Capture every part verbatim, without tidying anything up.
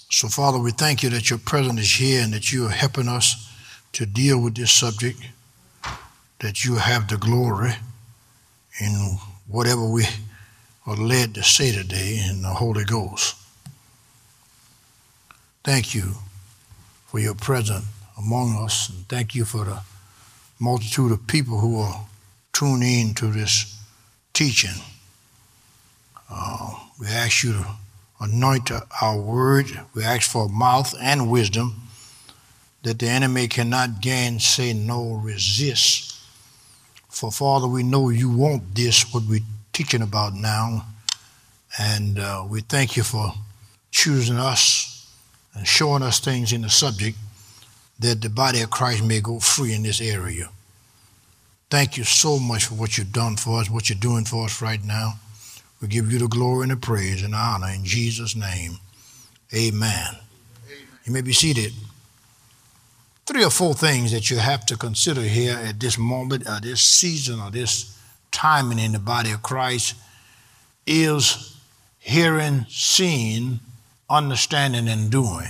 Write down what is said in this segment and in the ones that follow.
So, Father, we thank you that your presence is here and that you are helping us to deal with this subject, that you have the glory in whatever we are led to say today in the Holy Ghost. Thank you for your presence among us, and thank you for the multitude of people who are tuning in to this teaching. Uh, we ask you to anoint our word. We ask for mouth and wisdom, that the enemy cannot gainsay nor resist. For, Father, we know you want this, what we're teaching about now, and uh, we thank you for choosing us and showing us things in the subject that the body of Christ may go free in this area. Thank you so much for what you've done for us, what you're doing for us right now. We give you the glory and the praise and the honor in Jesus' name. Amen. Amen. You may be seated. Three or four things that you have to consider here at this moment, or this season, or this timing in the body of Christ is hearing, seeing, understanding, and doing.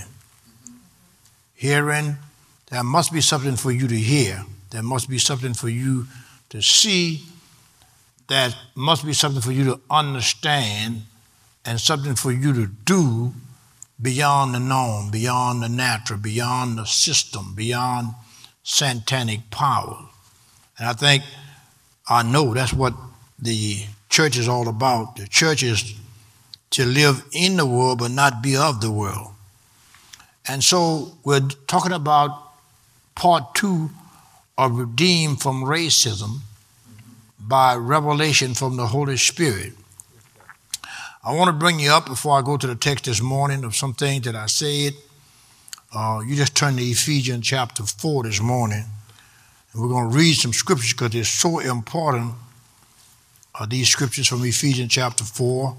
Hearing, there must be something for you to hear. There must be something for you to see. There must be something for you to understand, and something for you to do beyond the known, beyond the natural, beyond the system, beyond satanic power. And I think, I know that's what the church is all about. The church is to live in the world but not be of the world. And so we're talking about part two of Redeemed from Racism by revelation from the Holy Spirit. I want to bring you up before I go to the text this morning of some things that I said. Uh, you just turn to Ephesians chapter four this morning, and we're going to read some scriptures because they're so important. Uh, these scriptures from Ephesians chapter four.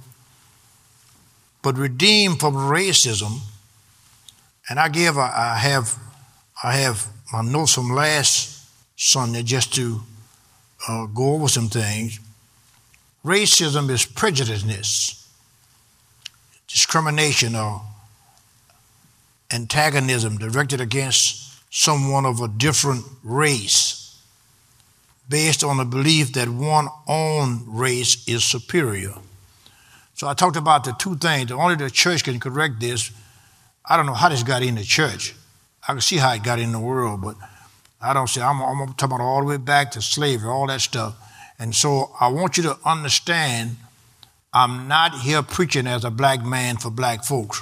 But redeemed from racism, and I give, a, I have, I have my notes from last Sunday just to uh, go over some things. Racism is prejudiceness, discrimination, or antagonism directed against someone of a different race based on the belief that one's own race is superior. So I talked about the two things. Only the church can correct this. I don't know how this got in the church. I can see how it got in the world, but I don't see. I'm, I'm talking about all the way back to slavery, all that stuff. And so I want you to understand, I'm not here preaching as a black man for black folks.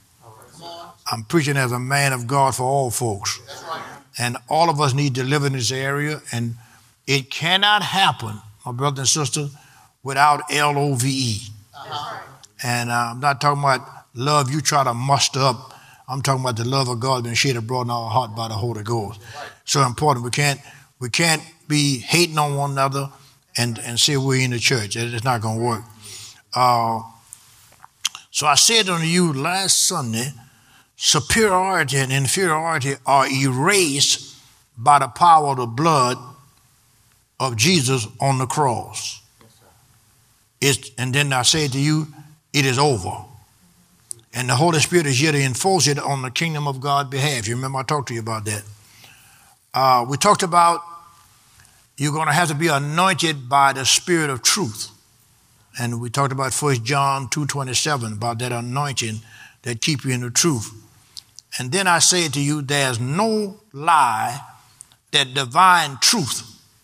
I'm preaching as a man of God for all folks. And all of us need to live in this area, and it cannot happen, my brothers and sisters, without L O V E. Uh-huh. And uh, I'm not talking about love you try to muster up. I'm talking about the love of God being shed abroad in our heart by the Holy Ghost. Right. So important. We can't we can't be hating on one another and, and say we're in the church. It's not going to work. Uh, so I said unto you last Sunday, superiority and inferiority are erased by the power of the blood of Jesus on the cross. It's, and then I say to you, it is over. And the Holy Spirit is here to enforce it on the kingdom of God's behalf. You remember I talked to you about that. Uh, we talked about you're going to have to be anointed by the Spirit of truth. And we talked about First John two twenty-seven, about that anointing that keep you in the truth. And then I say to you, there's no lie that divine truth.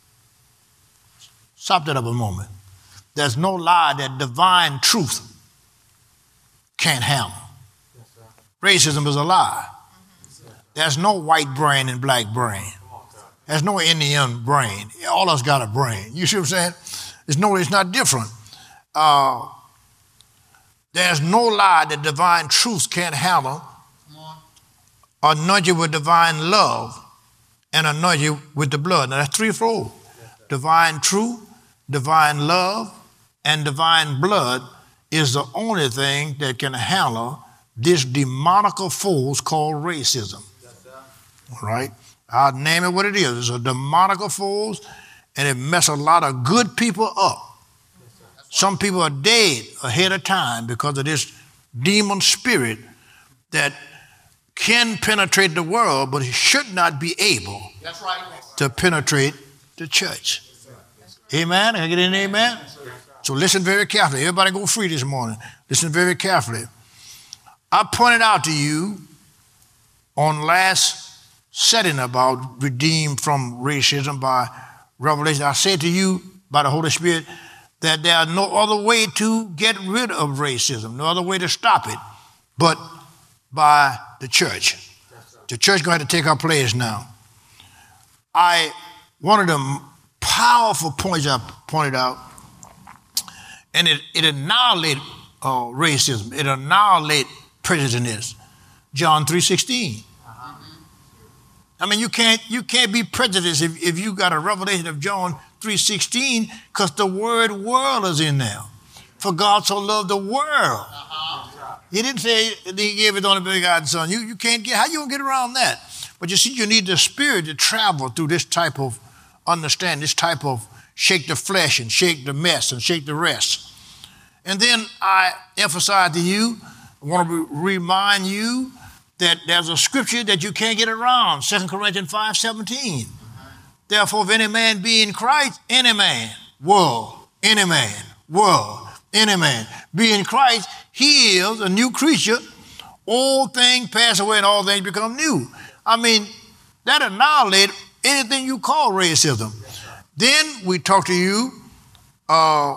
Stop that up a moment. There's no lie that divine truth can't handle. Yes, racism is a lie. Mm-hmm. There's no white brain and black brain. There's no Indian brain. All of us got a brain. You see what I'm saying? There's no, it's not different. Uh, there's no lie that divine truth can't handle. Anoint you with divine love and anoint you with the blood. Now that's threefold. Divine truth, divine love, and divine blood is the only thing that can handle this demonical force called racism. All right? I'll name it what it is. It's a demonical force, and it messes a lot of good people up. Some people are dead ahead of time because of this demon spirit that can penetrate the world, but it should not be able That's right. to penetrate the church. Amen? Can I get an amen? So listen very carefully. Everybody go free this morning. Listen very carefully. I pointed out to you on last setting about redeemed from racism by revelation. I said to you by the Holy Spirit that there are no other way to get rid of racism, no other way to stop it, but by the church. The church is going to have to take our place now. I one of the powerful points I pointed out, and it, it annihilated uh, racism. It annihilated prejudice. John three sixteen. I mean, you can't you can't be prejudiced if, if you got a revelation of John three sixteen, because the word world is in there. For God so loved the world. He didn't say he gave his only begotten son. You you can't get how you gonna get around that? But you see, you need the Spirit to travel through this type of understanding, this type of shake the flesh and shake the mess and shake the rest. And then I emphasize to you, I want to remind you that there's a scripture that you can't get around, Second Corinthians five seventeen. Therefore, if any man be in Christ, any man, world, any man, world, any man, be in Christ, he is a new creature. Old things pass away and all things become new. I mean, that annihilates anything you call racism. Then we talk to you, uh,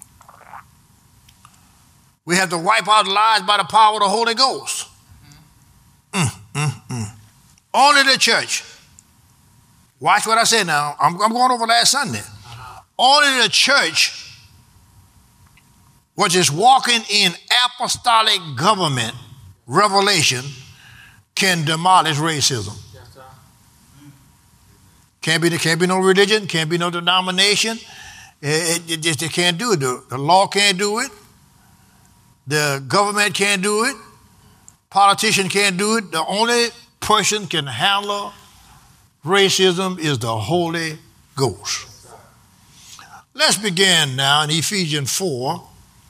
we have to wipe out lies by the power of the Holy Ghost. Mm, mm, mm. Only the church. Watch what I say now. I'm, I'm going over last Sunday. Only the church, which is walking in apostolic government, revelation, can demolish racism. Can't be, there can't be no religion, can't be no denomination. It, it, it just they can't do it. The, the law can't do it. The government can't do it. Politician can't do it. The only person can handle racism is the Holy Ghost. Let's begin now in Ephesians four,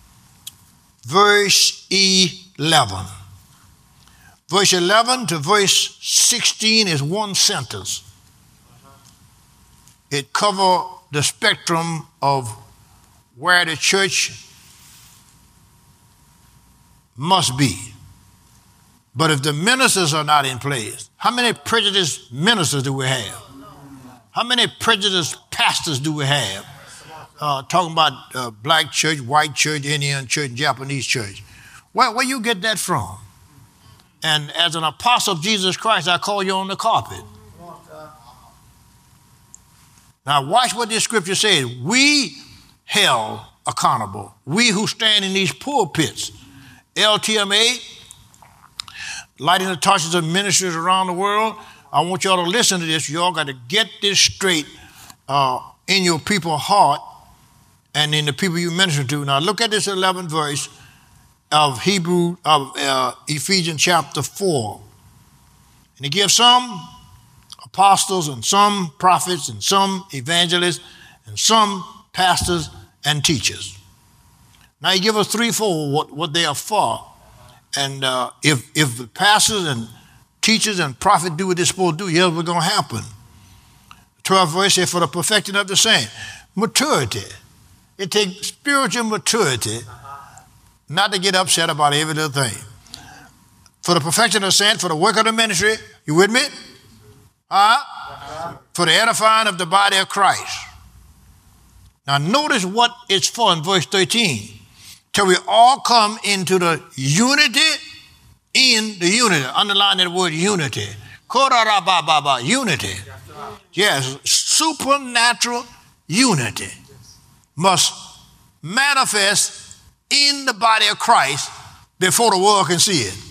verse eleven. Verse eleven to verse sixteen is one sentence. It covers the spectrum of where the church must be. But if the ministers are not in place, how many prejudiced ministers do we have? How many prejudiced pastors do we have? Uh, talking about uh, black church, white church, Indian church, Japanese church. Where, where you get that from? And as an apostle of Jesus Christ, I call you on the carpet. Now watch what this scripture says. We held accountable. We who stand in these pulpits, L T M A, lighting the torches of ministries around the world. I want y'all to listen to this. Y'all got to get this straight uh, in your people's heart and in the people you minister to. Now look at this eleventh verse of Hebrew of uh, Ephesians chapter four. And he gives some apostles and some prophets and some evangelists and some pastors and teachers. Now he gives us threefold what, what they are for. And uh, if if the pastors and teachers and prophets do what they're supposed to do, here's what's going to happen. twelfth verse says, for the perfecting of the saint. Maturity. It takes spiritual maturity not to get upset about every little thing. For the perfection of the saint, for the work of the ministry, you with me? Huh? For the edifying of the body of Christ. Now notice what it's for in verse thirteen. Till we all come into the unity in the unity. Underline that word unity. Unity. Yes, supernatural unity must manifest in the body of Christ before the world can see it.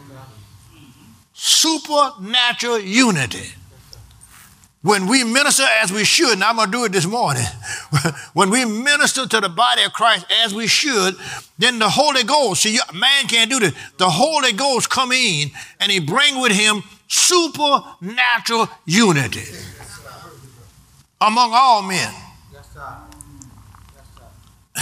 Supernatural unity. When we minister as we should, and I'm going to do it this morning, when we minister to the body of Christ as we should, then the Holy Ghost, see, man can't do this. The Holy Ghost come in and he bring with him supernatural unity among all men,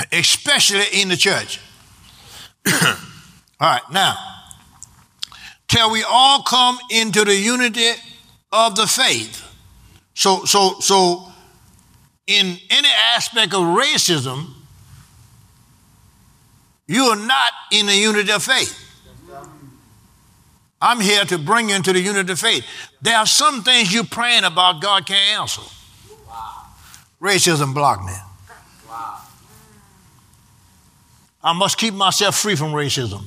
especially in the church. All right, now, till we all come into the unity of the faith. So, so, so in any aspect of racism, you are not in the unity of faith. I'm here to bring you into the unity of faith. There are some things you're praying about God can't answer. Wow. Racism blocked me. Wow. I must keep myself free from racism.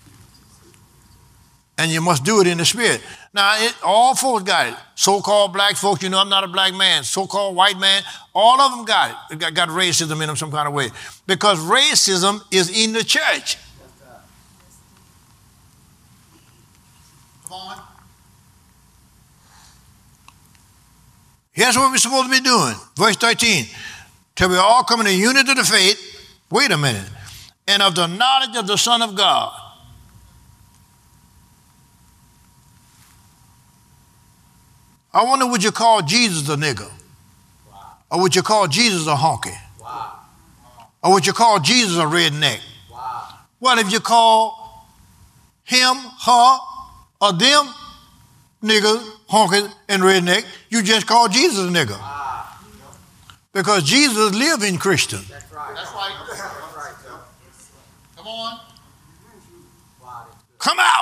And you must do it in the spirit. Now, it, all folks got it. So-called black folks, you know, I'm not a black man. So-called white man, all of them got it. They got, got racism in them some kind of way. Because racism is in the church. Come on. Here's what we're supposed to be doing. Verse thirteen. Till we all come in the unity of the faith, wait a minute, and of the knowledge of the Son of God. I wonder, would you call Jesus a nigger? Wow. Or would you call Jesus a honky? Wow. Or would you call Jesus a redneck? Wow. What if you call him, her, or them nigger, honky, and redneck? You just call Jesus a nigger. Wow. Because Jesus lived in Christian. That's right. That's right. That's right. Come on. Come out.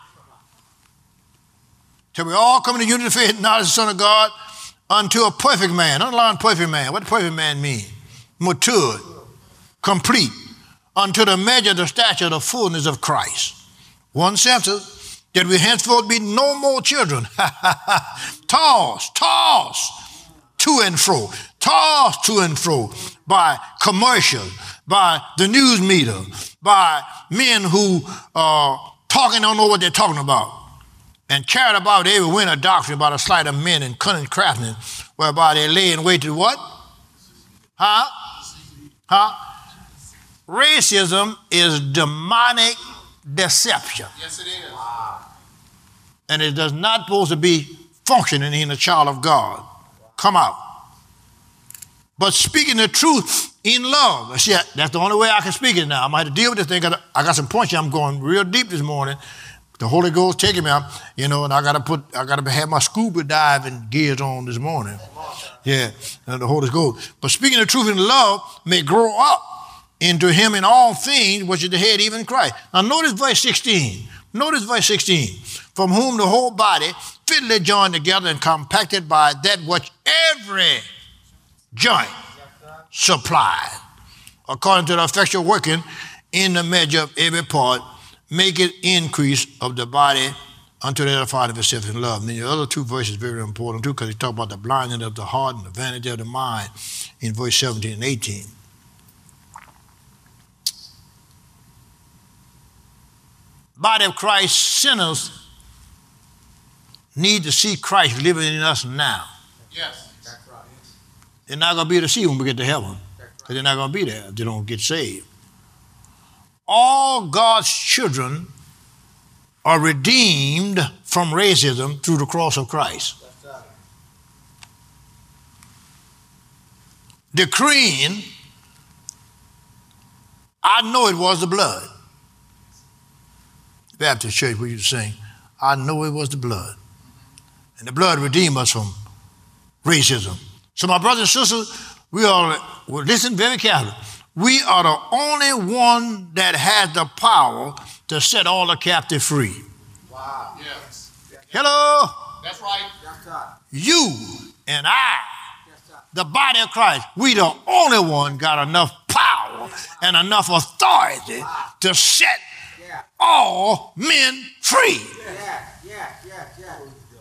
Till we all come to unity of faith, knowledge of the Son of God, unto a perfect man. Underline perfect man. What does perfect man mean? Matured, complete, unto the measure, the stature, the fullness of Christ. One sentence, that we henceforth be no more children. tossed, tossed to and fro, tossed to and fro by commercial, by the news meter, by men who are talking, don't know what they're talking about, and carried about every wind of doctrine about a sleight of men and cunning craftiness, whereby they lay in wait to what? Huh? Huh? Racism is demonic deception. Yes, it is. Wow. And it does not supposed to be functioning in a child of God. Come out. But speaking the truth in love. See, that's the only way I can speak it now. I might have to deal with this thing. I got some points here. I'm going real deep this morning. The Holy Ghost taking me out, you know, and I gotta put, I gotta have my scuba diving gears on this morning. Yeah, and the Holy Ghost. But speaking the truth in love may grow up into him in all things, which is the head, even Christ. Now notice verse sixteen. Notice verse sixteen. From whom the whole body fitly joined together and compacted by that which every joint supplied, according to the effectual working in the measure of every part, make it increase of the body unto the edifying of itself in love. And then the other two verses are very important too, because he talk about the blinding of the heart and the vanity of the mind in verse seventeen and eighteen. Body of Christ, sinners need to see Christ living in us now. Yes, that's right. They're not going to be able to see when we get to heaven, because right. They're not going to be there if they don't get saved. All God's children are redeemed from racism through the cross of Christ. Decreeing, I know it was the blood. Baptist church, we used to sing, I know it was the blood. And the blood redeemed us from racism. So my brothers and sisters, we are, well, listen very carefully. We are the only one that has the power to set all the captive free. Wow. Yes. Hello? That's right. That's right. You and I, the body of Christ, we the only one got enough power and enough authority wow. to set yeah. all men free. Yeah, yeah, yeah, yeah.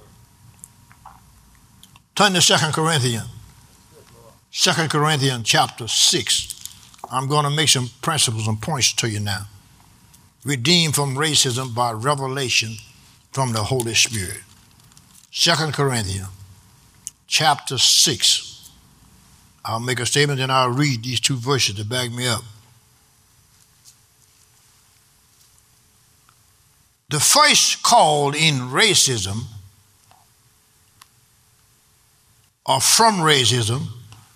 Turn to Second Corinthians. Second Corinthians chapter six. I'm going to make some principles and points to you now. Redeemed from racism by revelation from the Holy Spirit. Second Corinthians chapter six. I'll make a statement and I'll read these two verses to back me up. The first call in racism or from racism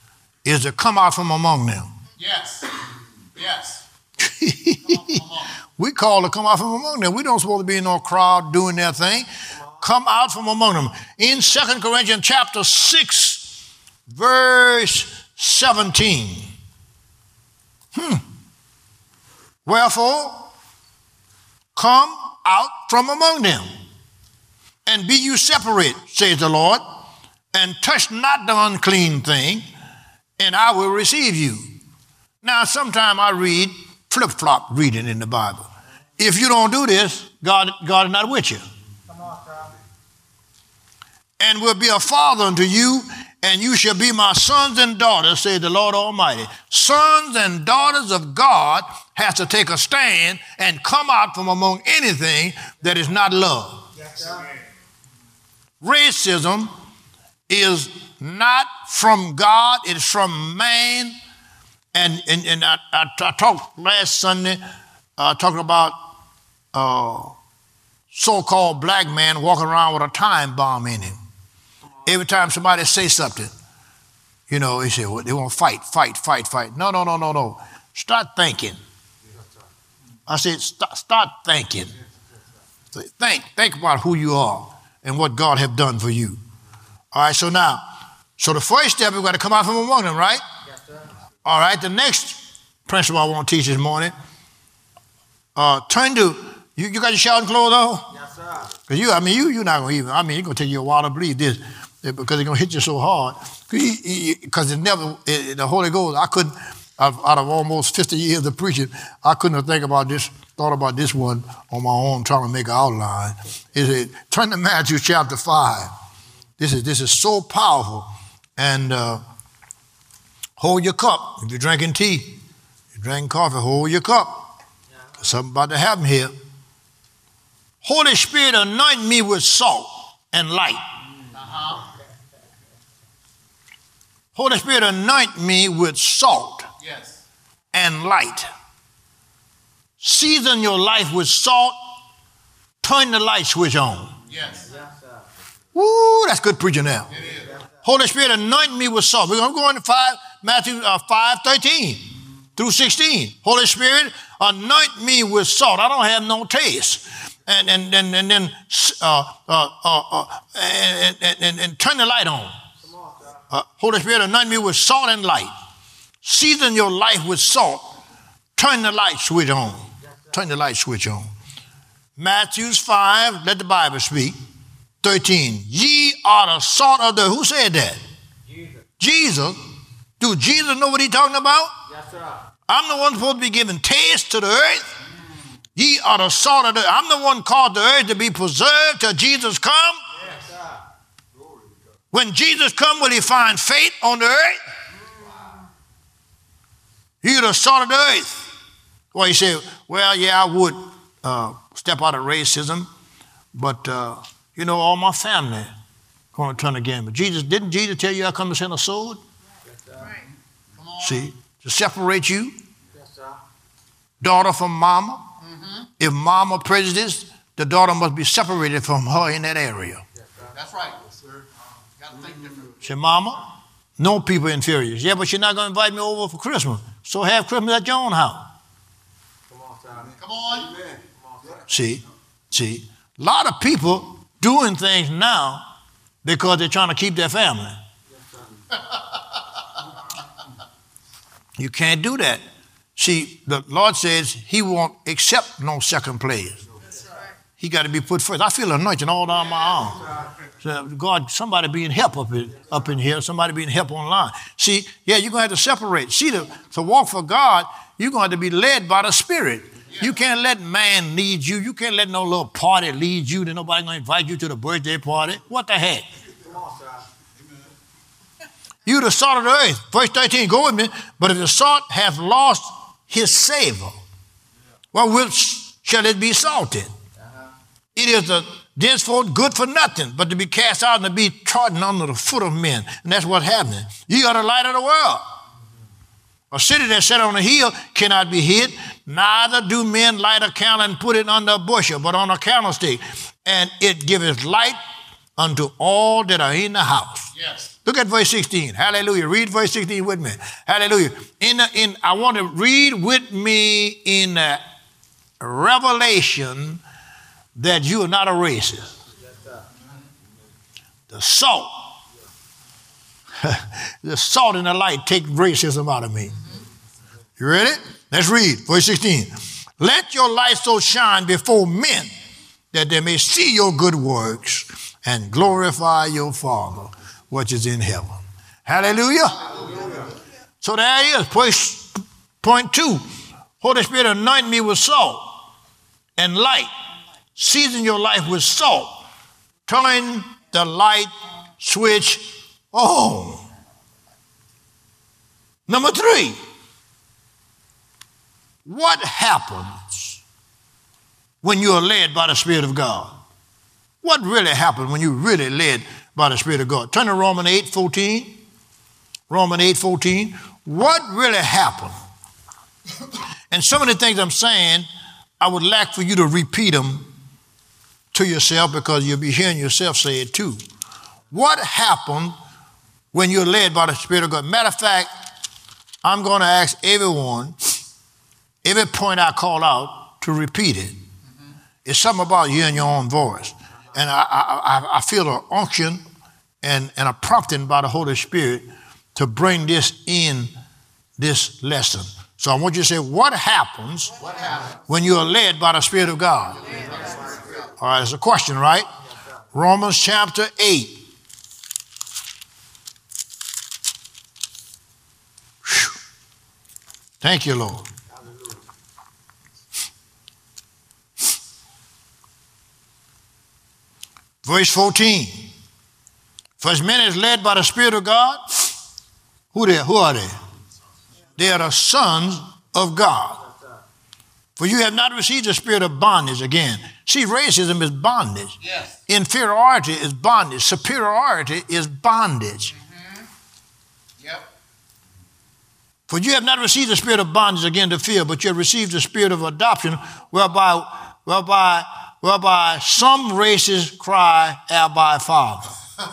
is to come out from among them. Yes, yes. We call to come out from among them. We don't supposed to be in no crowd doing their thing. Come out from among them. In Second Corinthians chapter six, verse seventeen. Hmm. Wherefore, come out from among them, and be you separate, says the Lord, and touch not the unclean thing, and I will receive you. Now, sometime I read flip-flop reading in the Bible. If you don't do this, God, God is not with you. Come on, and will be a father unto you, and you shall be my sons and daughters, says the Lord Almighty. Sons and daughters of God has to take a stand and come out from among anything that is not love. Yes, racism is not from God, it's from man. And, and, and I, I, I talked last Sunday, uh, talking about uh, so-called black man walking around with a time bomb in him. Every time somebody say something, you know, he said, well, they want to fight, fight, fight, fight. No, no, no, no, no. Start thinking. I said, start, start thinking. Think, think about who you are and what God have done for you. All right, so now, so the first step, we've got to come out from among them, right? Yes, sir. All right, the next principle I want to teach this morning, uh, turn to, you, you got your shouting clothes on? Yes, sir. Because you, I mean, you, you're not going to even, I mean, it's going to take you a while to believe this because it's going to hit you so hard. Because it never, it, the Holy Ghost, I couldn't, out of almost fifty years of preaching, I couldn't have think about this, thought about this one on my own, trying to make an outline. It said, turn to Matthew chapter five. This is this is so powerful. And uh, hold your cup. If you're drinking tea, you're drinking coffee, hold your cup. There's something about to happen here. Holy Spirit, anoint me with salt and light. Uh-huh. Holy Spirit, anoint me with salt. Yes. And light. Season your life with salt. Turn the light switch on. Yes. Yes, sir. Woo, that's good preaching now. It is. Holy Spirit, anoint me with salt. We're going to go into five, Matthew uh, five, thirteen through sixteen. Holy Spirit, anoint me with salt. I don't have no taste. And and and, and then uh, uh, uh, uh, and, and, and, and turn the light on. Uh, Holy Spirit, anoint me with salt and light. Season your life with salt. Turn the light switch on. Turn the light switch on. Matthew five, let the Bible speak. thirteen. Ye are the salt of the, who said that? Jesus. Jesus. Do Jesus know what he's talking about? Yes, sir. I'm the one supposed to be giving taste to the earth. Mm. Ye are the salt of the earth. I'm the one called the earth to be preserved till Jesus come. Yes, sir. When Jesus come, will he find faith on the earth? You're the salt of the earth. Well, he said, well, yeah, I would uh, step out of racism, but, uh, you know, all my family going to turn again. But Jesus, didn't Jesus tell you I come to send a sword? Yes, sir. Right. Come on. See, to separate you, yes, sir. Daughter from mama. Mm-hmm. If mama prejudiced, the daughter must be separated from her in that area. Yes, sir. That's right, yes, sir. Got to think different. Say, mama, no people inferior. Yeah, but you're not going to invite me over for Christmas. So have Christmas at your own house. Come on, Tommy. Come on. Amen. See, see, a lot of people doing things now because they're trying to keep their family. Yes, you can't do that. See, the Lord says he won't accept no second place. He got to be put first. I feel anointing all down my arm. So God, somebody being help up in, up in here, somebody being help online. See, yeah, you're going to have to separate. See, to, to walk for God, you're going to be led by the Spirit. You can't let man lead you. You can't let no little party lead you. That nobody's going to invite you to the birthday party. What the heck? You the salt of the earth. Verse thirteen, go with me. But if the salt hath lost his savor, well, which shall it be salted? Uh-huh. It is a thenceforth good for nothing, but to be cast out and to be trodden under the foot of men. And that's what's happening. You are the light of the world. A city that's set on a hill cannot be hid. Neither do men light a candle and put it under a bushel, but on a candlestick. And it giveth light unto all that are in the house. Yes. Look at verse sixteen. Hallelujah. Read verse sixteen with me. Hallelujah. In, the, in I want to read with me in the revelation that you are not a racist. The salt, the salt and the light take racism out of me. You ready? Let's read verse sixteen. Let your light so shine before men that they may see your good works and glorify your Father which is in heaven. Hallelujah. Hallelujah. So there it is. Point, point two. Holy Spirit, anoint me with salt and light. Season your life with salt. Turn the light switch on. Number three. What happens when you are led by the Spirit of God? What really happens when you're really led by the Spirit of God? Turn to Romans eight fourteen. Romans eight fourteen. What really happened? And some of the things I'm saying, I would like for you to repeat them to yourself because you'll be hearing yourself say it too. What happened when you're led by the Spirit of God? Matter of fact, I'm going to ask everyone, every point I call out, to repeat it. Mm-hmm. It's something about hearing your own voice. And I, I, I feel an unction and, and a prompting by the Holy Spirit to bring this in this lesson. So I want you to say, what happens, what happens? When you are led by the Spirit of God? All right, it's a question, right? Romans chapter eight. Whew. Thank you, Lord. Verse fourteen. For as many as led by the Spirit of God, who they? Who are they? They are the sons of God. For you have not received the spirit of bondage again. See, racism is bondage. Yes. Inferiority is bondage. Superiority is bondage. Mm-hmm. Yep. For you have not received the spirit of bondage again to fear, but you have received the spirit of adoption, whereby, whereby, whereby some races cry, Abba, Father.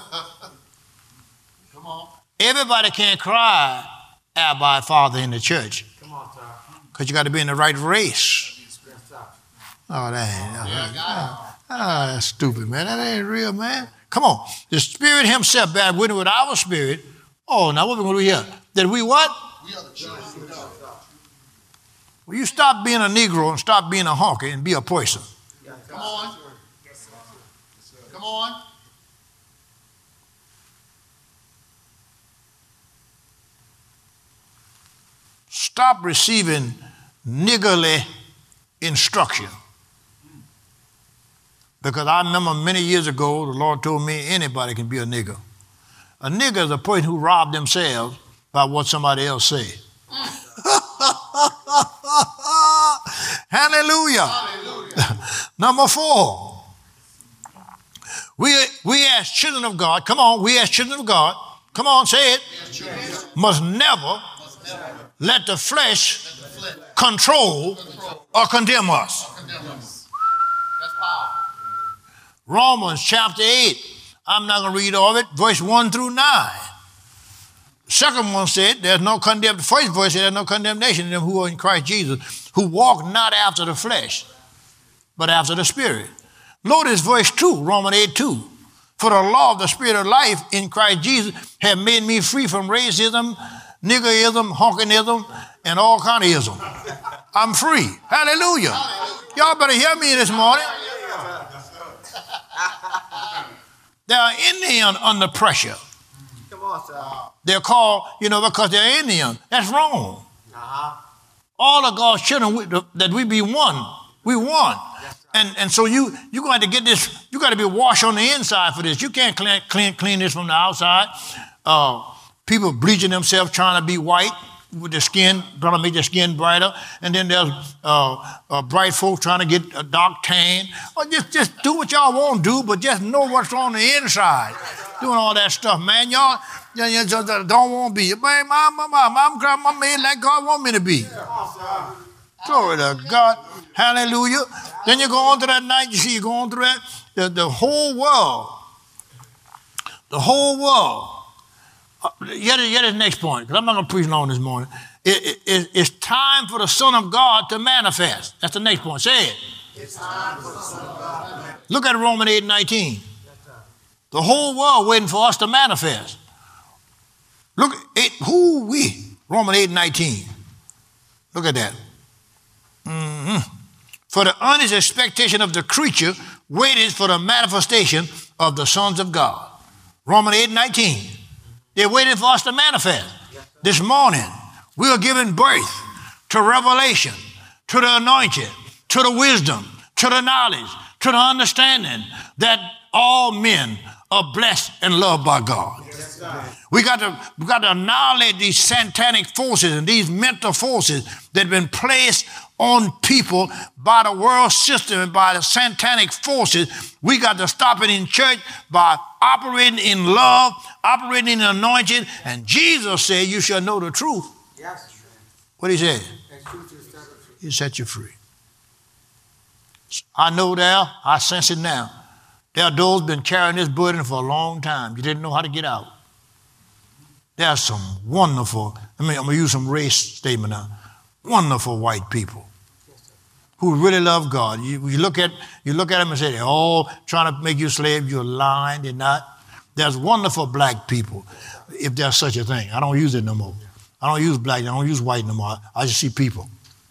Come on. Everybody can't cry, Abba, Father in the church. Come on, sir. Because you got to be in the right race. Oh, that ain't, oh, oh, that's stupid, man. That ain't real, man. Come on. The Spirit himself bear witness with our spirit. Oh, now what are we going to do here? That we what? We are the children of God. Well, you stop being a Negro and stop being a honky and be a person. Come on. Come on. Stop receiving niggerly instruction. Because I remember many years ago, the Lord told me anybody can be a nigger. A nigger is a person who robbed themselves by what somebody else said. Hallelujah. Hallelujah. Number four. We, we as children of God, come on, we as children of God, come on, say it, must never let the flesh control or condemn us. Romans chapter eight. I'm not going to read all of it. Verse one through nine. The second one said, there's no condemnation. The first verse said, there's no condemnation in them who are in Christ Jesus, who walk not after the flesh, but after the Spirit. Notice verse two, Romans eight two. For the law of the Spirit of life in Christ Jesus have made me free from racism, niggerism, honkinism, and all kind of ism. I'm free. Hallelujah. Y'all better hear me this morning. They are Indian under pressure. Come on, sir. They're called, you know, because they're Indian. That's wrong. Uh-huh. All of God's children, we, that we be one. We one. Yes, and and so you you got to get this. You got to be washed on the inside for this. You can't clean clean, clean this from the outside. Uh, people bleaching themselves trying to be white with their skin, trying to make their skin brighter. And then there's uh, uh, bright folks trying to get a dark tan. Or just, just do what y'all want to do, but just know what's on the inside. Doing all that stuff, man. Y'all, y'all, y'all just don't want to be. Man, my, my, my, I'm, I'm made like God want me to be. Glory to God. Hallelujah. Then you go on to that night, you see, you go on through that, the, the whole world, the whole world. Uh, yet, yet his next point, because I'm not going to preach long this morning. It, it, it's time for the Son of God to manifest. That's the next point. Say it. It's time for the Son of God to manifest. Look at Romans eight and nineteen. The whole world waiting for us to manifest. Look, it, who we? Romans eight and nineteen. Look at that. Mm-hmm. For the earnest expectation of the creature waited for the manifestation of the sons of God. Romans eight and nineteen. They're waiting for us to manifest. This morning, we are giving birth to revelation, to the anointing, to the wisdom, to the knowledge, to the understanding that all men are blessed and loved by God. Yes, we got to we got to annihilate these satanic forces and these mental forces that have been placed on people by the world system and by the satanic forces. We got to stop it in church by operating in love, operating in anointing. And Jesus said, you shall know the truth. Yes. What he said? He set you free. I know there, I sense it now. There are those been carrying this burden for a long time. You didn't know how to get out. There are some wonderful, I mean, I'm going to use some race statement now, wonderful white people who really love God. You, you, look at, you look at them and say, they're all trying to make you slave. You're lying. They're not. There's wonderful black people, if there's such a thing. I don't use it no more. I don't use black. I don't use white no more. I just see people.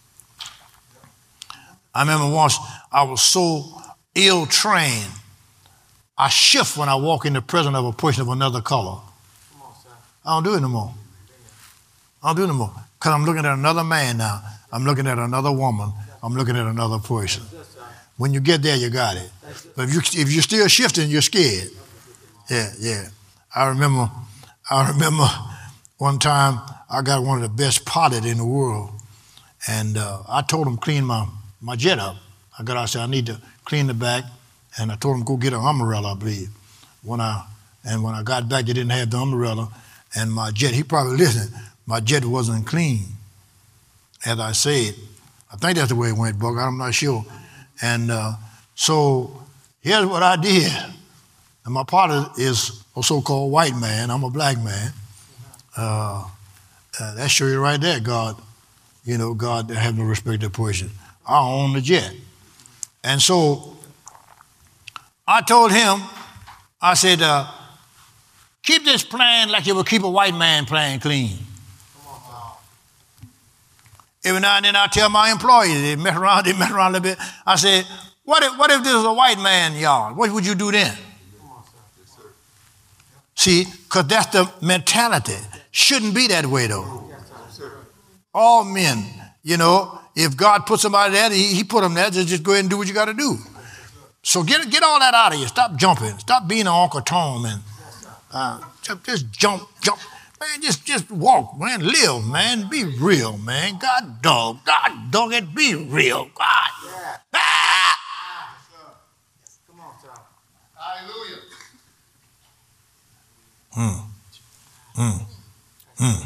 I remember once I was so ill-trained, I shift when I walk in the presence of a person of another color. I don't do it no more. I don't do it no more. Because I'm looking at another man now. I'm looking at another woman. I'm looking at another person. When you get there, you got it. But if, you, if you're still shifting, you're scared. Yeah, yeah. I remember, I remember one time I got one of the best pilots in the world. And uh, I told him clean my, my jet up. I got out and said, I need to clean the back. And I told him, go get an umbrella, I believe. When I And when I got back, they didn't have the umbrella. And my jet, he probably listened, my jet wasn't clean, as I said. I think that's the way it went, Buck. I'm not sure. And uh, so here's what I did. And my partner is a so-called white man. I'm a black man. Uh, uh, that shows you right there, God. You know, God have no respect to person. I own the jet. And so I told him, I said, uh, keep this plane like you would keep a white man plane clean. Every now and then I tell my employees, they mess around, they mess around a little bit. I said, what if, what if this is a white man yard? What would you do then? See, because that's the mentality. Shouldn't be that way, though. All men, you know, if God put somebody there, he, he put them there, just, just go ahead and do what you got to do. So get get all that out of you. Stop jumping. Stop being an Uncle Tom and uh, just jump, jump. Man, just, just walk, man. Live, man. Be real, man. God dog. God dog it. Be real. God. Yeah. Ah! Yes, come on, Tom. Hallelujah. Hmm. Hmm. Hmm.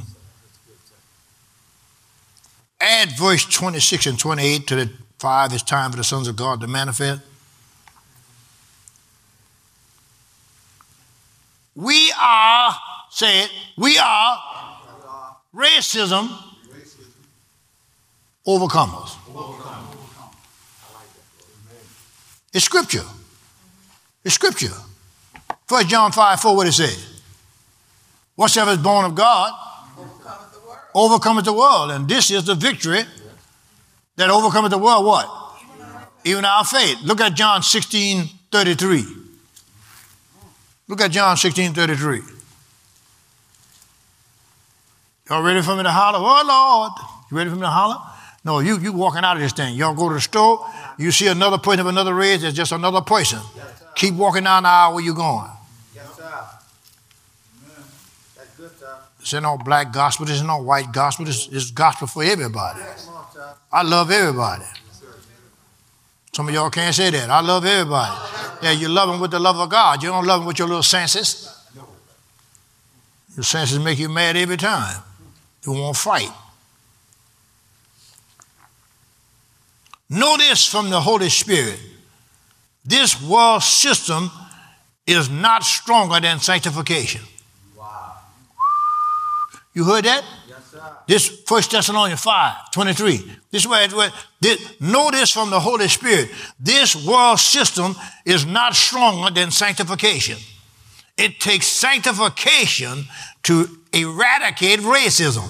Add verse twenty-six and twenty-eight to the five. It's time for the sons of God to manifest. We are, say it, we are racism overcomers. It's scripture. It's scripture. First John five four, what it say? Whatsoever is born of God overcometh the world. Overcometh the world. And this is the victory that overcometh the world. What? Even our faith. Even our faith. Look at John sixteen thirty-three. Look at John sixteen thirty-three. Y'all ready for me to holler? Oh, Lord. You ready for me to holler? No, you you walking out of this thing. Y'all go to the store, you see another person of another race, it's just another person. Yes, keep walking down the aisle where you going. Yes, sir. That's good, sir. This ain't no black gospel, this ain't no white gospel, this is gospel for everybody. Yes. I love everybody. Some of y'all can't say that. I love everybody. Yeah, you love them with the love of God. You don't love them with your little senses. Your senses make you mad every time. You won't fight. Know this from the Holy Spirit. This world system is not stronger than sanctification. Wow. You heard that? Yes, This First Thessalonians five, twenty-three. This is where, it, where this, know this from the Holy Spirit. This world system is not stronger than sanctification. It takes sanctification to eradicate racism.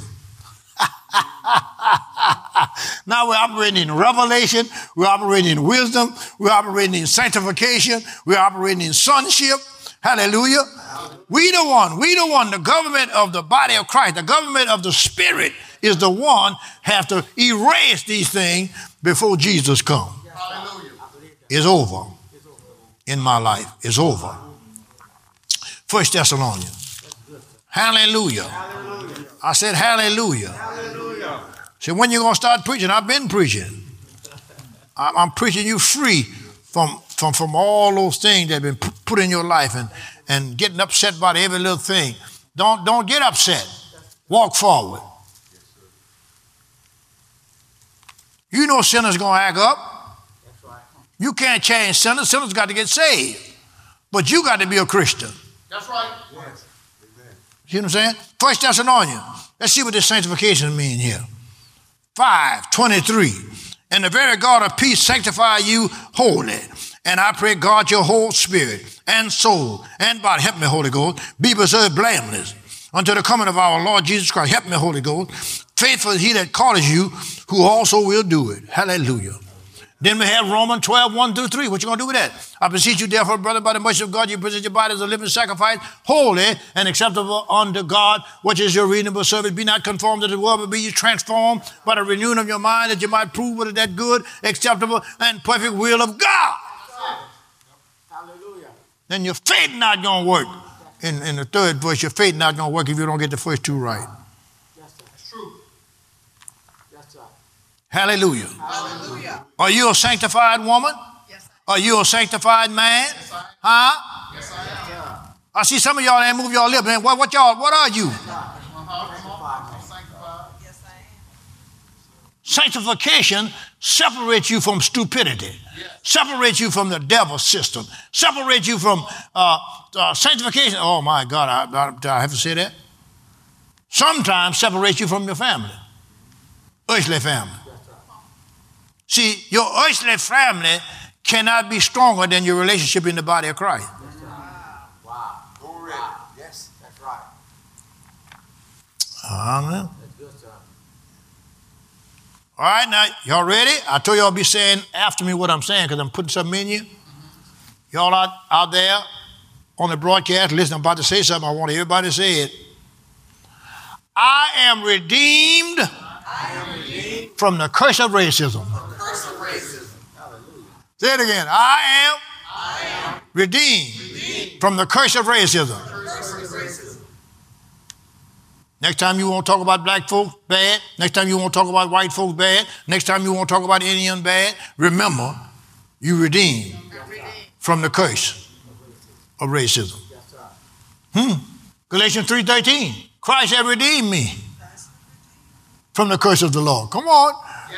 Now we're operating in revelation, we're operating in wisdom, we're operating in sanctification, we're operating in sonship. Hallelujah. We the one, we the one, the government of the body of Christ, the government of the Spirit is the one have to erase these things before Jesus comes. It's over in my life. It's over. First Thessalonians. Hallelujah. Hallelujah. I said hallelujah. Hallelujah. So when you going to start preaching? I've been preaching. I'm preaching you free from, from, from all those things that have been put in your life and, and getting upset about every little thing. Don't, don't get upset. Walk forward. You know sinners going to act up. You can't change sinners. Sinners got to get saved. But you got to be a Christian. That's right. Yes. See what I'm saying? First Thessalonians. Let's see what this sanctification means here. five, twenty-three. And the very God of peace sanctify you wholly. And I pray God your whole spirit and soul and body. Help me, Holy Ghost. Be preserved blameless until the coming of our Lord Jesus Christ. Help me, Holy Ghost. Faithful is he that calleth you, who also will do it. Hallelujah. Then we have Romans twelve, one through three. What you going to do with that? I beseech you, therefore, brother, by the mercy of God, you present your body as a living sacrifice, holy and acceptable unto God, which is your reasonable service. Be not conformed to the world, but be ye transformed by the renewing of your mind, that you might prove what is that good, acceptable, and perfect will of God. Hallelujah. Then your faith not going to work. In, in the third verse, your faith not going to work if you don't get the first two right. That's true. That's right. Hallelujah. Hallelujah. Are you a sanctified woman? Yes, Are you a sanctified man? Yes, I am. Huh? Yes, I am. I see some of y'all ain't move your lips. Man, what, what y'all? What are you? Uh-huh. Sanctified. Yes, I am. Sanctification separates you from stupidity. Yes. Separates you from the devil's system. Separates you from uh, uh, sanctification. Oh my God! I, I, do I have to say that? Sometimes separates you from your family, earthly family. See, your earthly family cannot be stronger than your relationship in the body of Christ. Wow. Wow. Glory. Yes, that's right. Amen. That's good, sir. All right, now, y'all ready? I told y'all be saying after me what I'm saying because I'm putting something in you. Mm-hmm. Y'all out, out there on the broadcast, listen, I'm about to say something. I want everybody to say it. I am redeemed, I am redeemed from the curse of racism. from the curse of racism. Hallelujah. Say it again. I am, I am redeemed, redeemed from the curse of racism. from the curse of racism. Next time you want to talk about black folks, bad. Next time you want to talk about white folks, bad. Next time you want to talk about Indian, bad. Remember, you redeemed from the curse of racism. Hmm. Galatians three thirteen. Christ hath redeemed me from the curse of the law. Come on.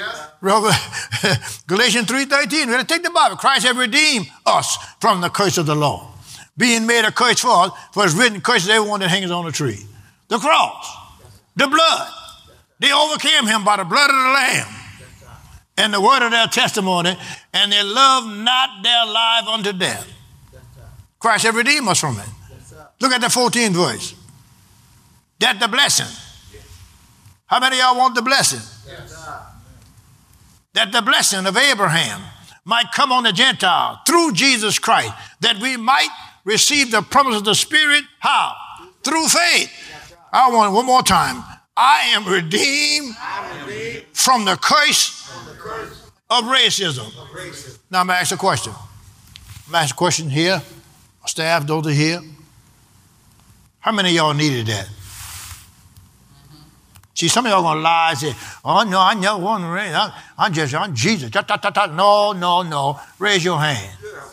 Yes. Galatians three thirteen. We're going to take the Bible. Christ hath redeemed us from the curse of the law, being made a curse for us, for it's written, curses everyone that hangs on the tree. The cross, the blood. They overcame him by the blood of the Lamb and the word of their testimony, and they loved not their life unto death. Christ hath redeemed us from it. Look at the fourteenth verse. That's the blessing. How many of y'all want the blessing? Yes. That the blessing of Abraham might come on the Gentile through Jesus Christ, that we might receive the promise of the Spirit. How? Through faith. I want it one more time. I am redeemed, am redeemed from the curse, from the curse of, racism. of racism. Now I'm going to ask a question. I'm going to ask a question here. Staff, those are here. How many of y'all needed that? See, some of y'all going to lie and say, oh, no, I never want to raise. I'm, I'm just, I'm Jesus. Ta, ta, ta, ta. No, no, no. Raise your hand.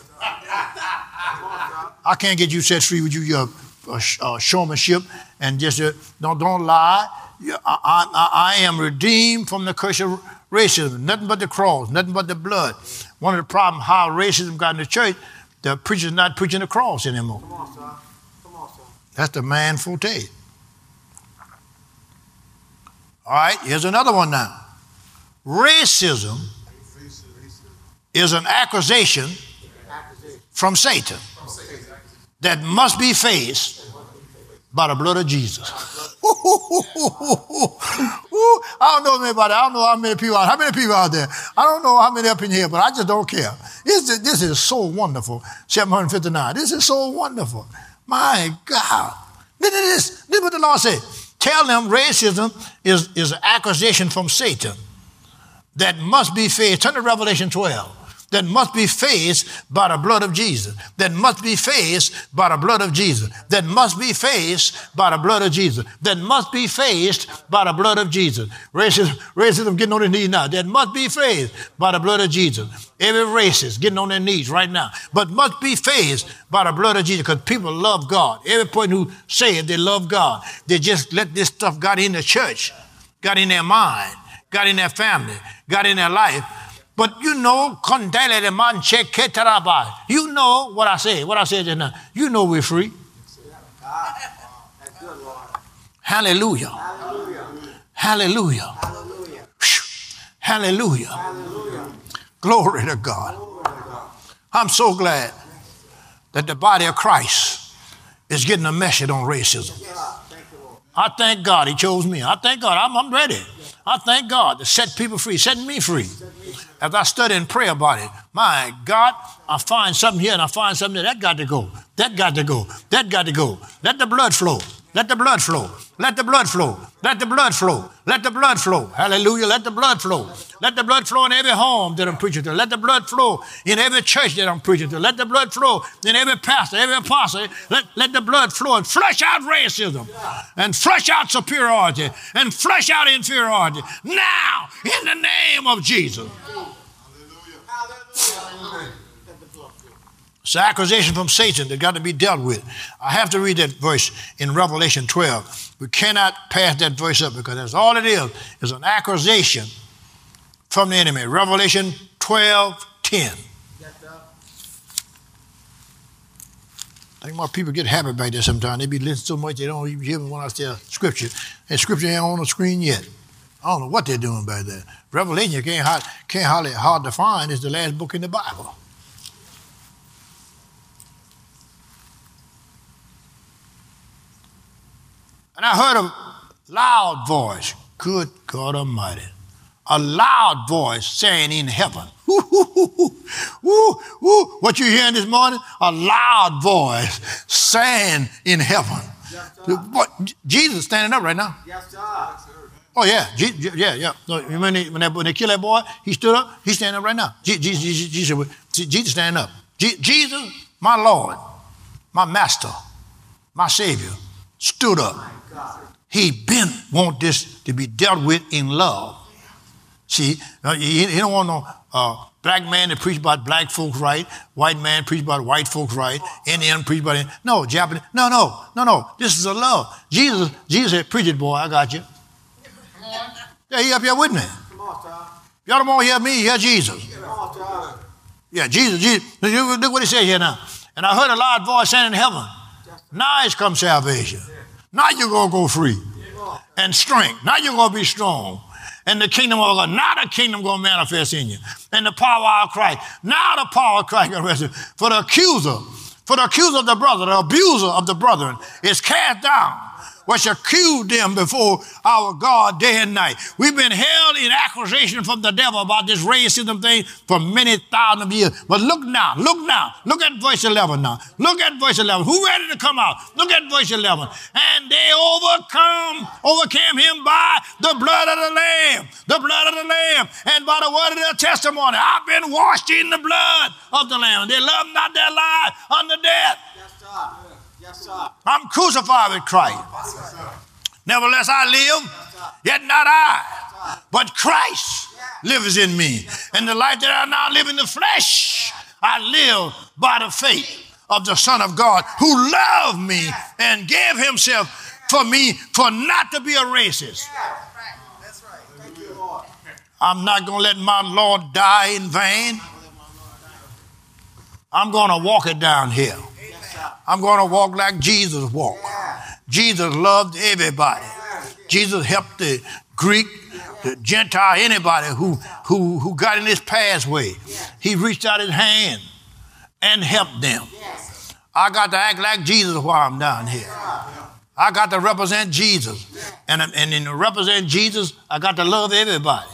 I can't get you set free with you, your uh, uh, showmanship, and just uh, don't, don't lie. I, I, I am redeemed from the curse of racism. Nothing but the cross, nothing but the blood. One of the problems how racism got in the church, the preacher's not preaching the cross anymore. Come on, sir. Come on, sir. That's the man forte. All right, here's another one now. Racism is an accusation from Satan that must be faced by the blood of Jesus. I don't know anybody. I don't know how many people. How many people out there? I don't know how many up in here, but I just don't care. This is, this is so wonderful. seven fifty-nine. This is so wonderful. My God. Listen to this. This is what the Lord said. Tell them racism is, is an accusation from Satan that must be faced. Turn to Revelation twelve. That must be faced by the blood of Jesus. That must be faced by the blood of Jesus. That must be faced by the blood of Jesus. That must be faced by the blood of Jesus. Racism, racism getting on their knees now. That must be faced by the blood of Jesus. Every racist getting on their knees right now. But must be faced by the blood of Jesus because people love God. Every person who says they love God, they just let this stuff got in the church, got in their mind, got in their family, got in their life. But you know, you know what I said, what I said just now. You know we're free. Hallelujah. Hallelujah. Hallelujah. Hallelujah. Glory to God. I'm so glad that the body of Christ is getting a message on racism. I thank God he chose me. I thank God I'm, I'm ready. I thank God to set people free, setting me free. As I study and pray about it, my God, I find something here and I find something there. That got to go. That got to go. That got to go. Let the blood flow. Let the blood flow. Let the blood flow. Let the blood flow. Let the blood flow. Hallelujah. Let the blood flow. Let the blood flow in every home that I'm preaching to. Let the blood flow in every church that I'm preaching to. Let the blood flow in every pastor, every apostle. Let, let the blood flow and flush out racism and flush out superiority and flush out inferiority. Now, in the name of Jesus. Hallelujah. It's an accusation from Satan that got to be dealt with. I have to read that verse in Revelation twelve. We cannot pass that verse up because that's all it is, is an accusation from the enemy. Revelation twelve ten. I think my people get happy back there sometimes. They be listening so much they don't even hear me when I say scripture. And scripture ain't on the screen yet. I don't know what they're doing back there. Revelation you can't, hard, can't hardly hard to find. It's the last book in the Bible. And I heard a loud voice, good God Almighty, a loud voice saying in heaven, woo, woo, woo, woo, woo, woo. What you hearing this morning? A loud voice saying in heaven. Yes, what, Jesus standing up right now. Yes, sir. Oh, yeah, Je- yeah, yeah. No, when, they, when, they, when they killed that boy, he stood up, he's standing up right now. Je- Jesus, Jesus, Jesus standing up. Je- Jesus, my Lord, my Master, my Savior, stood up. He been want this to be dealt with in love. See, he, he don't want no uh, black man to preach about black folks right, white man preach about white folks right, Indian preach about it. No, Japanese. No, no, no, no. This is a love. Jesus, Jesus said, preach it, boy. I got you. Yeah, he up here with me. Come on, sir. Y'all don't want to hear me, hear Jesus. Come on, sir. Yeah, Jesus, Jesus. Look what he said here now. And I heard a loud voice saying in heaven, now is come salvation. Now you're going to go free and strength. Now you're going to be strong. And the kingdom of God, now the kingdom going to manifest in you. And the power of Christ, now the power of Christ going to rest in you. For the accuser, for the accuser of the brother, the abuser of the brethren is cast down, which accused them before our God day and night. We've been held in accusation from the devil about this racism thing for many thousand years. But look now, look now, look at verse eleven now. Look at verse eleven. Who ready to come out? Look at verse eleven. And they overcome, overcame him by the blood of the Lamb, the blood of the Lamb, and by the word of their testimony. I've been washed in the blood of the Lamb. They love not their life unto death. Yes, sir. Yes, sir. I'm crucified with Christ. Yes, nevertheless I live, yes, yet not I, yes, but Christ lives in me. And the life that I now live in the flesh, I live by the faith of the Son of God who loved me and gave himself for me for not to be a racist. That's right. Thank you, Lord. I'm not going to let my Lord die in vain. I'm going to walk it down here. I'm going to walk like Jesus walked. Jesus loved everybody. Jesus helped the Greek, the Gentile, anybody who, who, who got in his pathway. He reached out his hand and helped them. I got to act like Jesus while I'm down here. I got to represent Jesus. And, and in to represent Jesus, I got to love everybody.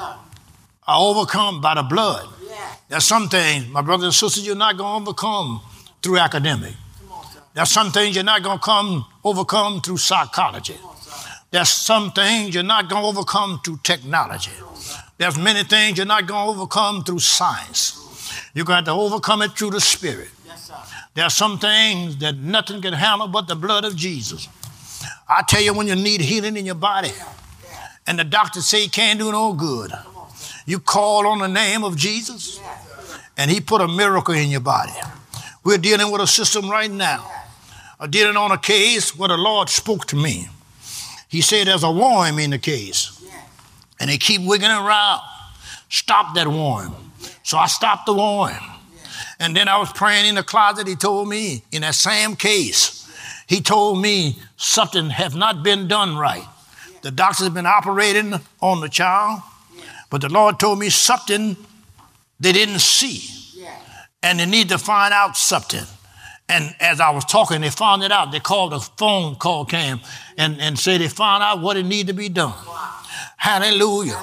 I overcome by the blood. There's some things, my brothers and sisters, you're not going to overcome through academic. There's some things you're not going to come overcome through psychology. There's some things you're not going to overcome through technology. There's many things you're not going to overcome through science. You're going to have to overcome it through the Spirit. There are some things that nothing can handle but the blood of Jesus. I tell you, when you need healing in your body and the doctors say you can't do no good, you call on the name of Jesus and he put a miracle in your body. We're dealing with a system right now. I'm dealing on a case where the Lord spoke to me. He said there's a worm in the case and they keep wiggling around. Stop that worm. So I stopped the worm. And then I was praying in the closet. He told me in that same case, he told me something has not been done right. The doctors have been operating on the child, but the Lord told me something they didn't see. And they need to find out something. And as I was talking, they found it out. They called, a phone call came and, and said they found out what it needed to be done. Hallelujah.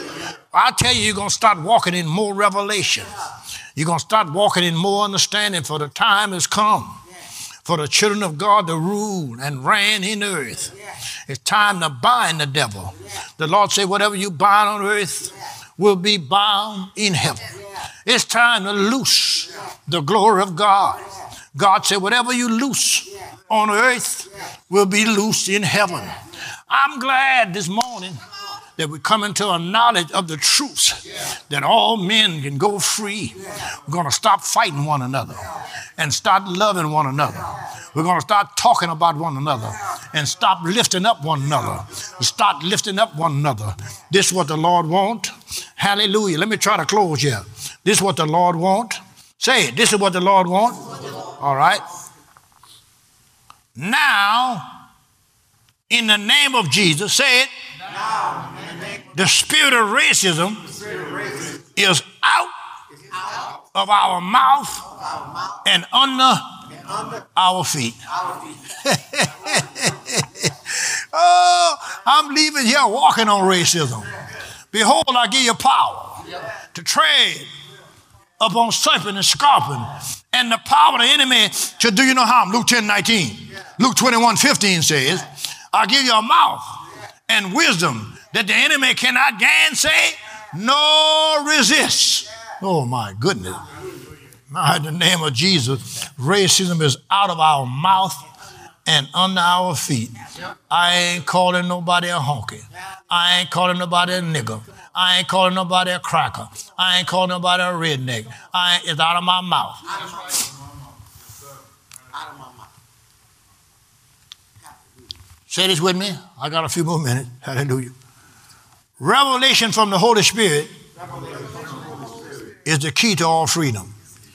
I tell you, you're going to start walking in more revelation. You're going to start walking in more understanding, for the time has come for the children of God to rule and reign in earth. It's time to bind the devil. The Lord said, whatever you bind on earth will be bound in heaven. It's time to loose the glory of God. God said, whatever you loose on earth will be loosed in heaven. I'm glad this morning that we come into a knowledge of the truth, that all men can go free. We're going to stop fighting one another and start loving one another. We're going to start talking about one another and stop lifting up one another. Start lifting up one another. This is what the Lord wants. Hallelujah. Let me try to close here. This is what the Lord wants. Say it. This is what the Lord wants. All right. Now, in the name of Jesus, say it. Now, the spirit of racism is out of our mouth and under our feet. Oh, I'm leaving here walking on racism. Behold, I give you power to tread upon serpent and scorpion, and the power of the enemy to do you no harm. Luke ten nineteen. Luke twenty-one fifteen says, I give you a mouth and wisdom that the enemy cannot gainsay nor resist. Oh my goodness. Now in the name of Jesus, racism is out of our mouth and under our feet. I ain't calling nobody a honky. I ain't calling nobody a nigger. I ain't calling nobody a cracker. I ain't calling nobody a redneck. I ain't, it's out of my mouth. Out of my mouth. Say this with me. I got a few more minutes. Hallelujah. Revelation from the Holy Spirit is the key to all freedom.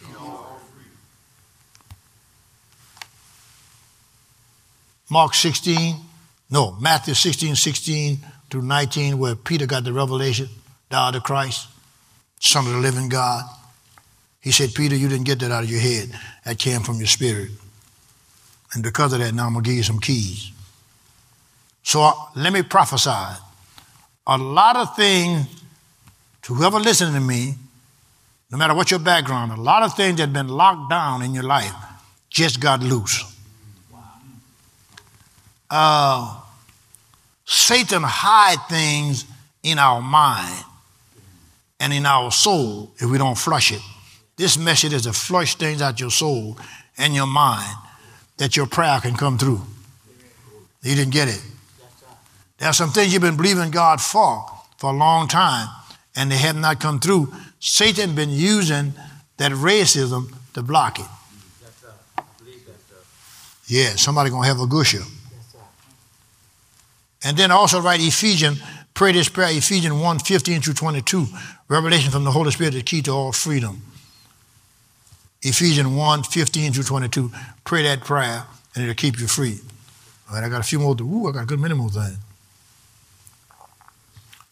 Mark sixteen, no, Matthew sixteen, sixteen through nineteen, where Peter got the revelation, thou art the Christ, Son of the living God. He said, Peter, you didn't get that out of your head. That came from your spirit. And because of that, now I'm going to give you some keys. So uh, let me prophesy. A lot of things, to whoever listening to me, no matter what your background, a lot of things that have been locked down in your life just got loose. Uh, Satan hide things in our mind and in our soul if we don't flush it. This message is to flush things out your soul and your mind that your prayer can come through. You didn't get it. There are some things you've been believing God for for a long time and they have not come through. Satan been using that racism to block it. Yeah, somebody gonna have a gusher. And then also write Ephesians, pray this prayer, Ephesians one, fifteen through twenty-two. Revelation from the Holy Spirit is the key to all freedom. Ephesians one, fifteen through twenty-two. Pray that prayer and it'll keep you free. All right, I got a few more. Ooh, I got a good many more things.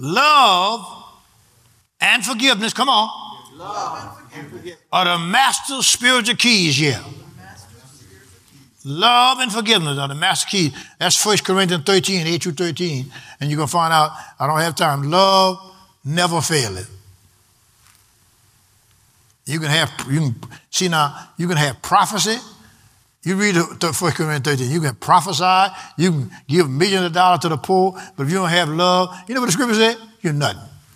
love and forgiveness, come on, Love and forgiveness. are the master spiritual keys here. Love and forgiveness are the master keys. That's First Corinthians thirteen, eight through thirteen. And you're going to find out, I don't have time, love never faileth. You can have, you can see now, you can have prophecy. You read First Corinthians thirteen, you can prophesy, you can give millions of dollars to the poor, but if you don't have love, you know what the scripture said? You're nothing.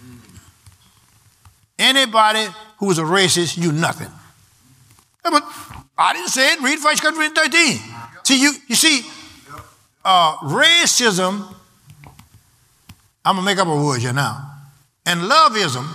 Anybody who is a racist, you're nothing. Yeah, but I didn't say it. Read First Corinthians thirteen. See, you, you see, uh, racism, I'm going to make up a word here now, and loveism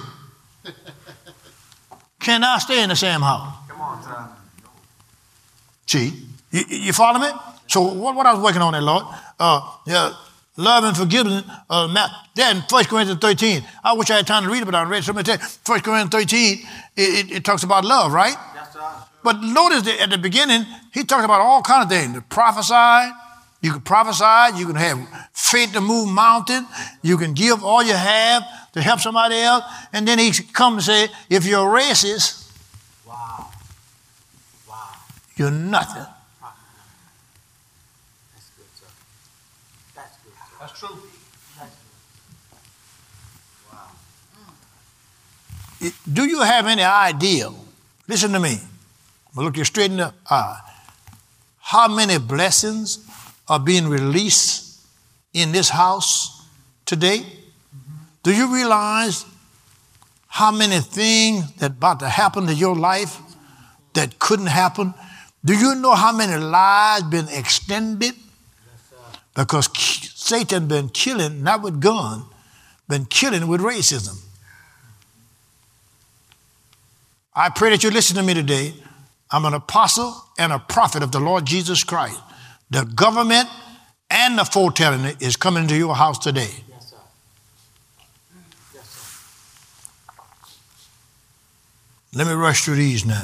cannot stay in the same house. Come on, son. See, you, you follow me? So what, what I was working on there, Lord, uh, yeah, love and forgiveness, uh, then First Corinthians thirteen. I wish I had time to read it, but I read something. First Corinthians thirteen, it, it, it talks about love, right? Yes, sir. But notice that at the beginning, he talked about all kinds of things. To prophesy, you can prophesy, you can have faith to move mountains, you can give all you have to help somebody else, and then he comes and say, if you're racist, Wow. Wow. you're nothing. That's good, sir. That's good, sir. That's true. That's good. Wow. Do you have any idea, listen to me, I'm going to look you straight in the eye, how many blessings are being released in this house today? Mm-hmm. Do you realize how many things that about to happen to your life that couldn't happen? Do you know how many lives been extended? Yes, Because Satan been killing, not with gun, been killing with racism. I pray that you listen to me today. I'm an apostle and a prophet of the Lord Jesus Christ. The government and the foretelling it is coming to your house today. Yes, sir. Yes, sir. Let me rush through these now.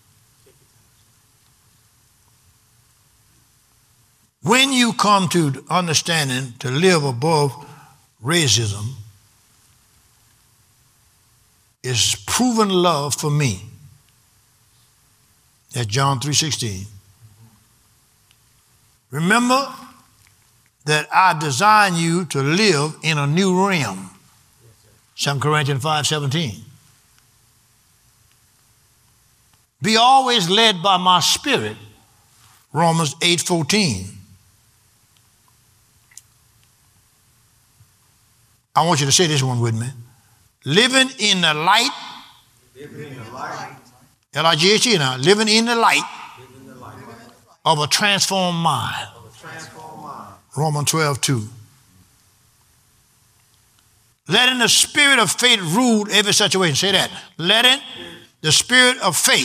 When you come to understanding to live above racism, it's proven love for me. That's John three sixteen. Remember that I designed you to live in a new realm. Second Corinthians five seventeen. Be always led by my spirit. Romans eight fourteen. I want you to say this one with me. Living in the light. Living in the light. L I G H E now. Living in the light Living in the light. of a transformed mind. Of a transformed mind. Romans twelve two. Letting the spirit of faith rule every situation. Say that. Letting the spirit of faith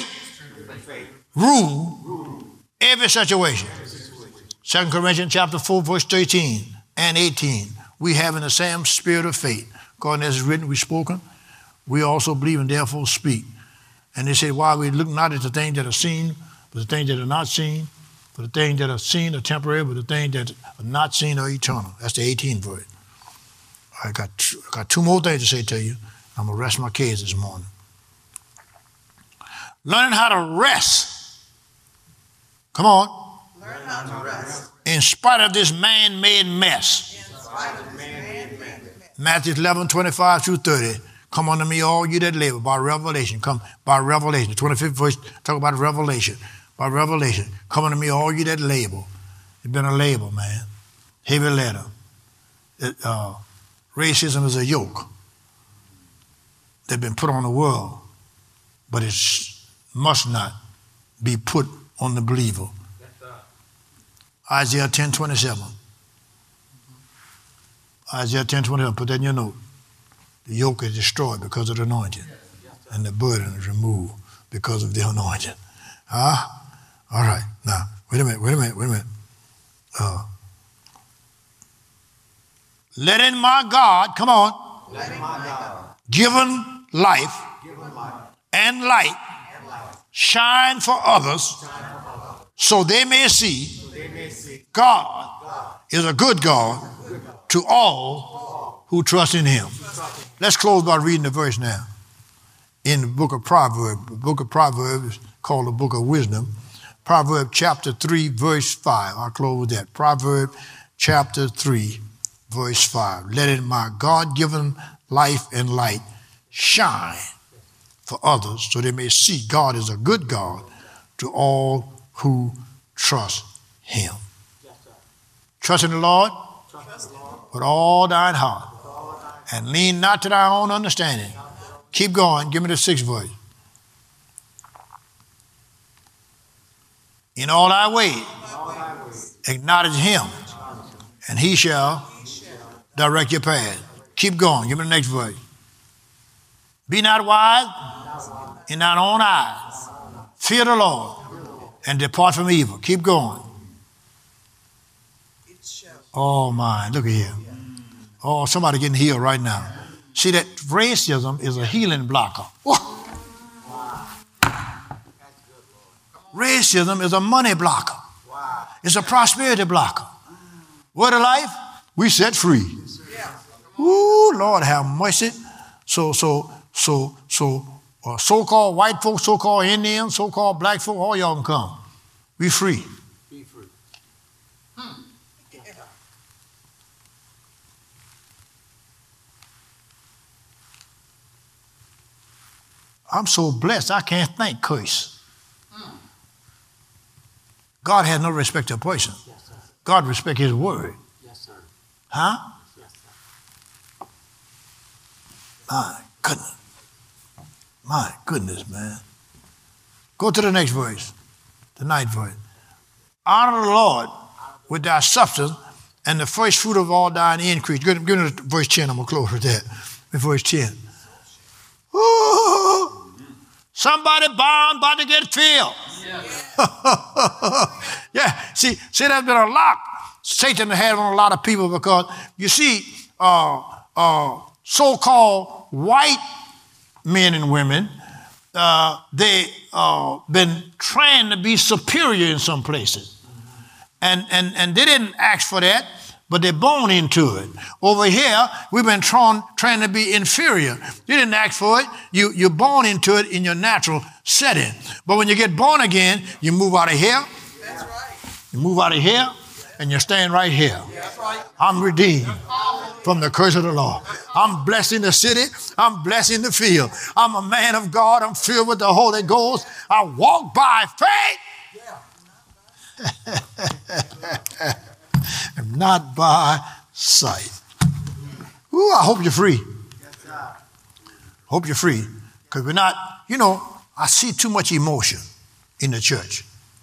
rule every situation. Second Corinthians chapter four, verse thirteen and eighteen. We have in the same spirit of faith. According as it's written, we've spoken. We also believe and therefore speak. And they say, why we look not at the things that are seen, but the things that are not seen. For the things that are seen are temporary, but the things that are not seen are eternal. That's the eighteenth verse. I got, I got two more things to say to you. I'm going to rest my case this morning. Learning how to rest. Come on. Learn how to rest. In spite of this man-made mess. In spite of man-made mess. Matthew eleven, twenty-five through thirty. Come unto me, all you that labor, by revelation. Come by revelation. The twenty-fifth verse, talk about revelation. By revelation. Come unto me, all you that labor. It's been a labor, man. Heavy letter. It, uh, racism is a yoke that's been put on the world, but it must not be put on the believer. Isaiah ten twenty-seven. Isaiah ten twenty-seven, put that in your note. The yoke is destroyed because of the anointing, and the burden is removed because of the anointing. Huh? All right. Now, wait a minute, wait a minute, wait a minute. Uh, letting my God, come on, Letting my God. given life Given life. and light And life. shine for others Shine for others. so they may see So they may see God God. is a good God to all who trust in him. Let's close by reading the verse now. In the book of Proverbs, the book of Proverbs is called the book of wisdom. Proverbs chapter three, verse five. I'll close with that. Proverbs chapter three, verse five. Let it my God-given life and light shine for others so they may see God is a good God to all who trust him. Yes, trust in the Lord, trust the Lord with all thine heart and lean not to thy own understanding. Keep going. Give me the sixth verse. In all thy ways, acknowledge him, and he shall direct your path. Keep going. Give me the next verse. Be not wise in thine own eyes. Fear the Lord and depart from evil. Keep going. Oh, my. Look at here. Oh, somebody getting healed right now. See, that racism is a healing blocker. Whoa. Racism is a money blocker. It's a prosperity blocker. Word of life, we set free. Ooh, Lord have mercy. So, so, so, so, uh, so-called white folks, so-called Indians, so-called black folk, all y'all can come. We free. Be free. Hmm. I'm so blessed, I can't think curse. Hmm. God has no respect to a person. Yes, God respects his word. Yes, sir. Huh? Yes, sir. My goodness. My goodness, man. Go to the next verse, the ninth verse. Honor the Lord with thy substance and the first fruit of all thine increase. Give me verse ten, I'm going to close with that. Verse ten. Ooh, somebody bound about to get filled. Yeah. Yeah, see, see, there's been a lot Satan had on a lot of people because, you see, uh, uh, so-called white men and women, uh, they uh, been trying to be superior in some places. And, and, and they didn't ask for that, but they're born into it. Over here, we've been trying, trying to be inferior. You didn't ask for it. You, you're born into it in your natural setting. But when you get born again, you move out of here. That's right. You move out of here, and you're staying right here. That's right. I'm redeemed from the curse of the law. I'm blessing the city. I'm blessing the field. I'm a man of God. I'm filled with the Holy Ghost. I walk by faith and not by sight. Ooh, I hope you're free. Hope you're free. Because we're not, you know, I see too much emotion in the church.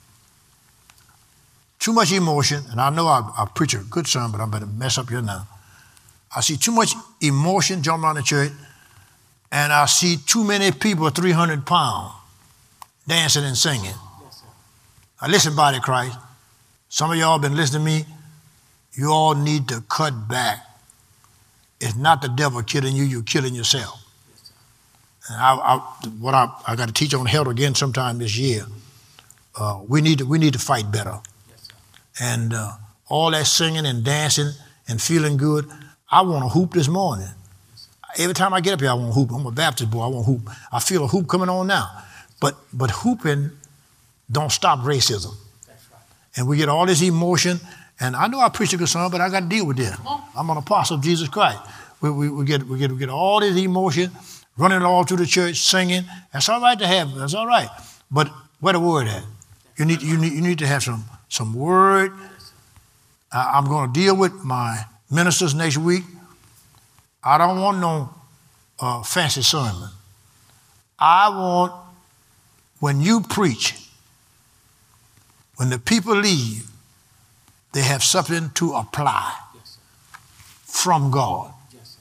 Too much emotion, and I know I, I preach a good sermon, but I'm going to mess up here now. I see too much emotion jumping around the church, and I see too many people, three hundred pounds, dancing and singing. Yes, now listen, body of Christ. Some of y'all been listening to me. You all need to cut back. It's not the devil killing you, you're killing yourself. Yes, and I, I, what I, I got to teach on health again sometime this year. Uh, we need to, we need to fight better. Yes, and uh, all that singing and dancing and feeling good, I want to hoop this morning. Every time I get up here, I want to hoop. I'm a Baptist boy. I want to hoop. I feel a hoop coming on now. But but hooping don't stop racism. That's right. And we get all this emotion. And I know I preach a good sermon, but I got to deal with this. I'm an apostle of Jesus Christ. We, we, we, get, we, get, we get all this emotion, running all through the church, singing. That's all right to have. That's all right. But where the word at? You need, you need, you need to have some, some word. I, I'm going to deal with my ministers next week. I don't want no uh, fancy sermon. I want, when you preach, when the people leave, they have something to apply yes, from God. Yes,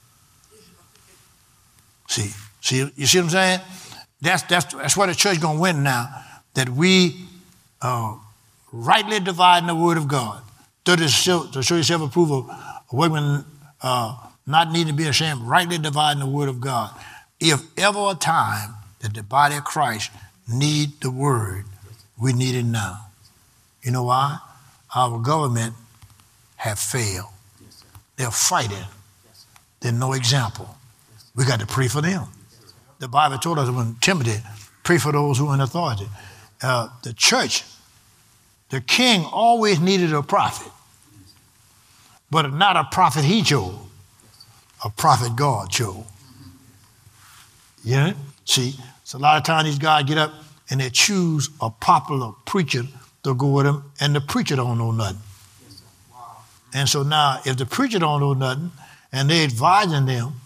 see, see, you see what I'm saying? That's that's that's why the church gonna win now. That we uh, rightly dividing the word of God. To show, to show yourself approval, a woman uh, not needing to be ashamed, rightly dividing the word of God. If ever a time that the body of Christ need the word, we need it now. You know why? Our government have failed. Yes, they're fighting. Yes, They're no example. We got to pray for them. The Bible told us when Timothy, pray for those who are in authority. Uh, the church, the king always needed a prophet, but not a prophet he chose, a prophet God chose. You know? See, so a lot of times these guys get up and they choose a popular preacher to go with them, and the preacher don't know nothing. And so now, if the preacher don't know nothing, and they're advising them,